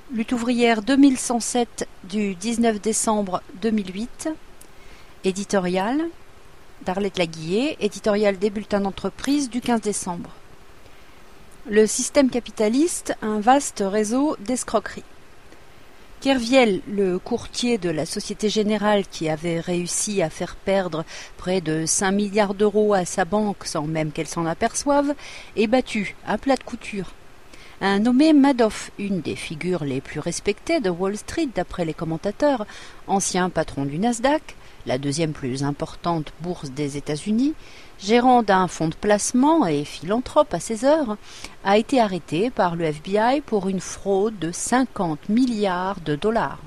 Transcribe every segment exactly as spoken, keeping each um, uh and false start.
Lutte ouvrière deux mille cent sept du dix-neuf décembre deux mille huit, éditorial d'Arlette Laguillet, éditorial des bulletins d'entreprise du quinze décembre. Le système capitaliste, un vaste réseau d'escroqueries. Kerviel, le courtier de la Société Générale qui avait réussi à faire perdre près de cinq milliards d'euros à sa banque sans même qu'elle s'en aperçoive, est battu à plat de couture. Un nommé Madoff, une des figures les plus respectées de Wall Street d'après les commentateurs, ancien patron du Nasdaq, la deuxième plus importante bourse des États-Unis, gérant d'un fonds de placement et philanthrope à ses heures, a été arrêté par le F B I pour une fraude de cinquante milliards de dollars.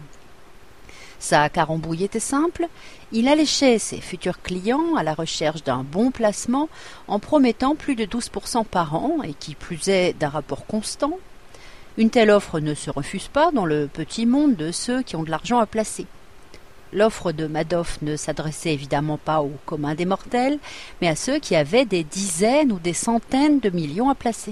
Sa carambouille était simple, il alléchait ses futurs clients à la recherche d'un bon placement en promettant plus de douze pour cent par an et qui plus est d'un rapport constant. Une telle offre ne se refuse pas dans le petit monde de ceux qui ont de l'argent à placer. L'offre de Madoff ne s'adressait évidemment pas au commun des mortels, mais à ceux qui avaient des dizaines ou des centaines de millions à placer.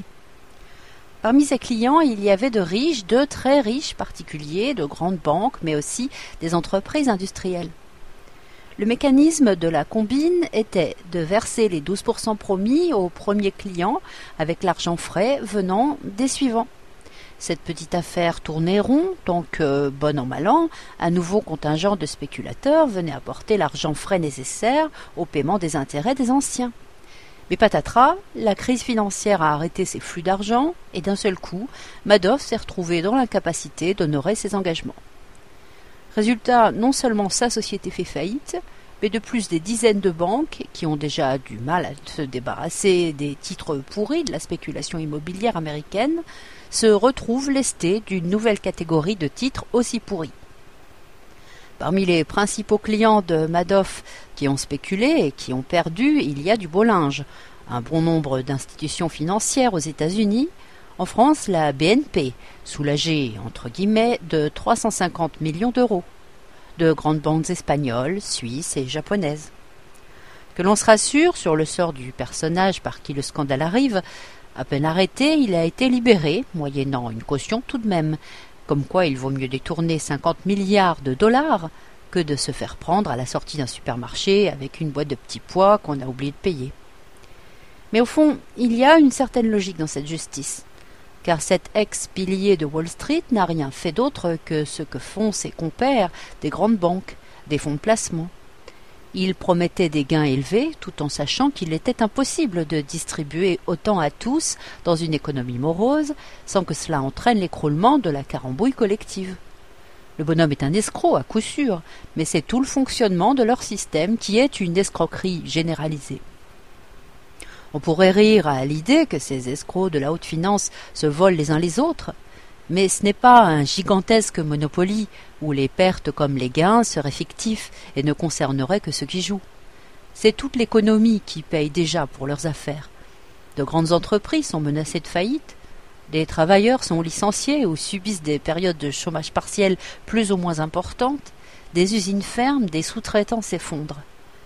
Parmi ses clients, il y avait de riches, de très riches particuliers, de grandes banques, mais aussi des entreprises industrielles. Le mécanisme de la combine était de verser les douze pour cent promis au premier client avec l'argent frais venant des suivants. Cette petite affaire tournait rond, tant que, bon an mal an, un nouveau contingent de spéculateurs venait apporter l'argent frais nécessaire au paiement des intérêts des anciens. Mais patatras, la crise financière a arrêté ses flux d'argent et d'un seul coup, Madoff s'est retrouvé dans l'incapacité d'honorer ses engagements. Résultat, non seulement sa société fait faillite, mais de plus des dizaines de banques qui ont déjà du mal à se débarrasser des titres pourris de la spéculation immobilière américaine se retrouvent lestées d'une nouvelle catégorie de titres aussi pourris. Parmi les principaux clients de Madoff qui ont spéculé et qui ont perdu, il y a du beau linge. Un bon nombre d'institutions financières aux États-Unis, en France la B N P, soulagée entre guillemets de trois cent cinquante millions d'euros, de grandes banques espagnoles, suisses et japonaises. Que l'on se rassure sur le sort du personnage par qui le scandale arrive, à peine arrêté, il a été libéré, moyennant une caution tout de même, comme quoi il vaut mieux détourner cinquante milliards de dollars que de se faire prendre à la sortie d'un supermarché avec une boîte de petits pois qu'on a oublié de payer. Mais au fond, il y a une certaine logique dans cette justice, car cet ex-pilier de Wall Street n'a rien fait d'autre que ce que font ses compères des grandes banques, des fonds de placement. Il promettait des gains élevés tout en sachant qu'il était impossible de distribuer autant à tous dans une économie morose sans que cela entraîne l'écroulement de la carambouille collective. Le bonhomme est un escroc à coup sûr, mais c'est tout le fonctionnement de leur système qui est une escroquerie généralisée. On pourrait rire à l'idée que ces escrocs de la haute finance se volent les uns les autres, mais ce n'est pas un gigantesque Monopoly où les pertes comme les gains seraient fictifs et ne concerneraient que ceux qui jouent. C'est toute l'économie qui paye déjà pour leurs affaires. De grandes entreprises sont menacées de faillite, des travailleurs sont licenciés ou subissent des périodes de chômage partiel plus ou moins importantes, des usines ferment, des sous-traitants s'effondrent.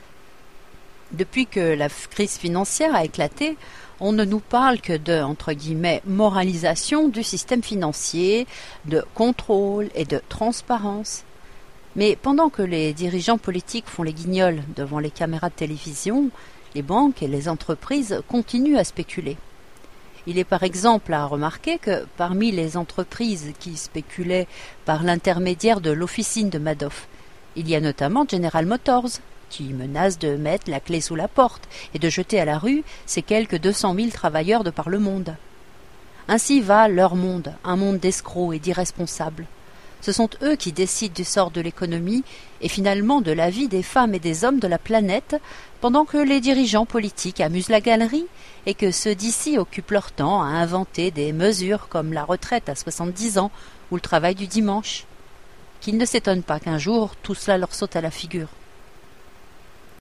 Depuis que la crise financière a éclaté, on ne nous parle que de, entre guillemets, moralisation du système financier, de contrôle et de transparence. Mais pendant que les dirigeants politiques font les guignols devant les caméras de télévision, les banques et les entreprises continuent à spéculer. Il est par exemple à remarquer que parmi les entreprises qui spéculaient par l'intermédiaire de l'officine de Madoff, il y a notamment General Motors, qui menace de mettre la clé sous la porte et de jeter à la rue ces quelques deux cent mille travailleurs de par le monde. Ainsi va leur monde, un monde d'escrocs et d'irresponsables. Ce sont eux qui décident du sort de l'économie et finalement de la vie des femmes et des hommes de la planète, pendant que les dirigeants politiques amusent la galerie et que ceux d'ici occupent leur temps à inventer des mesures comme la retraite à soixante-dix ans ou le travail du dimanche. Qu'ils ne s'étonnent pas qu'un jour tout cela leur saute à la figure.